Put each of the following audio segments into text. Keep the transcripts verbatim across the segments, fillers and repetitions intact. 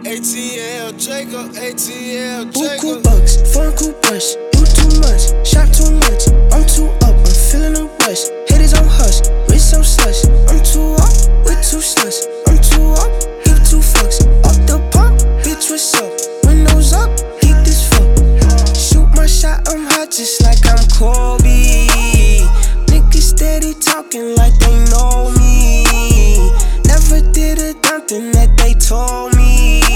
A T L Jacob, A T L Jacob. Buku bucks, foreign cool brush. You too much, shop too much. I'm too up, I'm feeling a rush. Haters on hush, wrist so slush. I'm too up, with two slush. I'm too up, give two fucks. Off the pump, bitch, what's up? Windows up, geek this fuck. Shoot my shot, I'm hot just like I'm Kobe. Niggas steady talking like they know me. Never did a damn thing that they told me.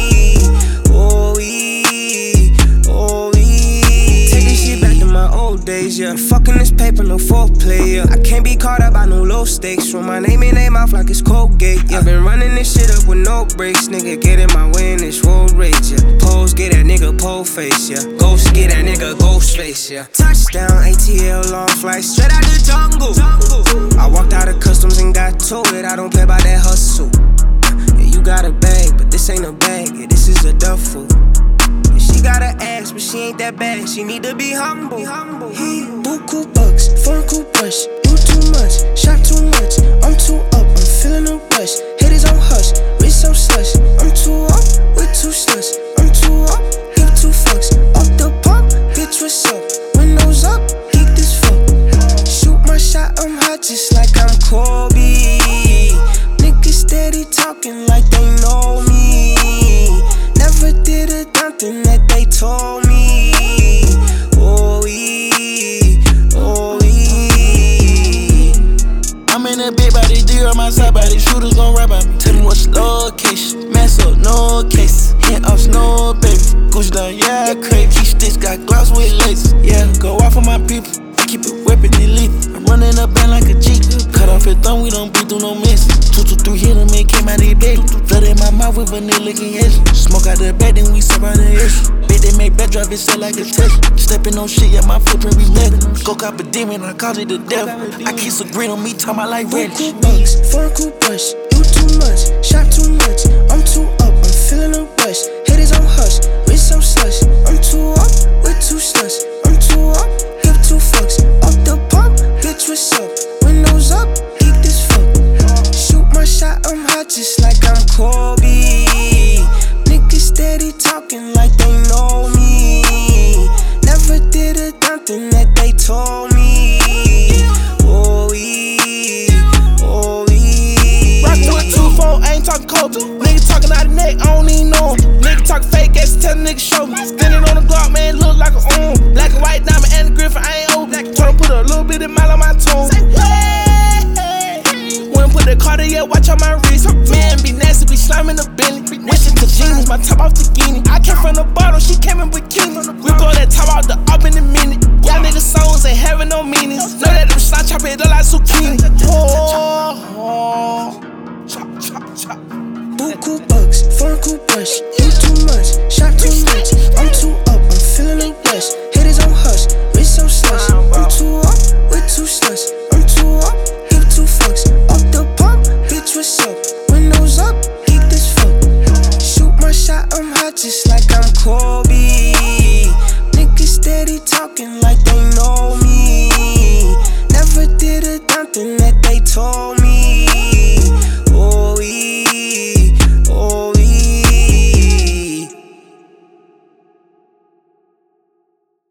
Days, yeah. Fucking this paper, no foreplay, yeah. I can't be caught up by no low stakes. Throw my name in their mouth like it's Colgate, yeah. I've been running this shit up with no brakes. Nigga, get in my way in this road rage, yeah. Pose, get that nigga pole face, yeah. Ghost, get that nigga ghost face, yeah. Touchdown, A T L, long flight, straight out the jungle. I walked out of customs and got to it. I don't care about that hustle. Yeah, you got a bag, but this ain't a bag, yeah. This is a duffel. She got an ass, but she ain't that bad. She need to be humble. He buku bucks, foreign cool brush. You too much, shop too much. I'm too up, I'm feeling a rush. Haters on hush, wrist so slush. I'm too up, with two slush. I'm too up, give two fucks. Off the pump, bitch, what's up? Windows up, geek this fuck. Shoot my shot, I'm hot just like I'm Kobe. Niggas steady talking like they know me. Never did a damn thing that they told me. Oh, we, oh, we. I'm in a big body deal on my side body. Shooters gon' rap by me. Tell me what's the location. Mess up, no cases. Hand off, no baby. Gucci down, yeah, crazy. Key sticks got gloves with laces. Yeah, go off on my people. I keep it whipping elite. I'm running up band like a G. Cut off your thumb, we don't beat through no miss. Two, two, three, hit him and came out of bed. Flood in my mouth with vanilla and edge. Smoke out the bed, then we sip out the issue. Bitch, they make bad drive, it sell like a test. Stepping on shit, yeah, my footprint be mad. Go cop a demon, I called it the devil. I keep some green on me, talk my like red. Buku bucks, foreign cool brush. You too much, shop too much. I'm too up, I'm feeling a rush. Haters on hush, wrist so slush. I'm too up, with two slush. I'm too up, give two fucks. Off the pump, bitch, what's up? Windows up, geek this fuck. Shoot my shot, I'm hot just like I'm Kobe. Niggas steady talking like they know me. Never did a damn thing that they told me. Oh, we, oh, we. Rockin' with two four, I ain't talking cold. Nigga talking out the neck, I don't even know him. Nigga talking fake ass, tell the nigga show me. Standing on the Glock, man, look like a um. Black and white diamond and the Griffin, I ain't old. Tryna put a little bit of mile on my tone. Wouldn't put the Cartier watch on my wrist. Man, be nasty, be sliming the Bentley. Wishing to jeans, my top off the guinea. I came from the bottom, she came in bikini. We blow that top out the up in a minute. Y'all niggas songs ain't having no meanings. Know that them shots chop it up like zucchini. Oh, oh. Chop, chop, chop. Buku bucks, foreign cool brush. You too much, shop too much. I'm too up, I'm feeling a rush. Haters on hush, wrist so slush. I'm too up, with two slush. I'm too up, give two fucks. Off the pump, bitch, what's up? Windows up, geek this fuck. Shoot my shot, I'm hot just like I'm Kobe. Niggas steady talking like they know me.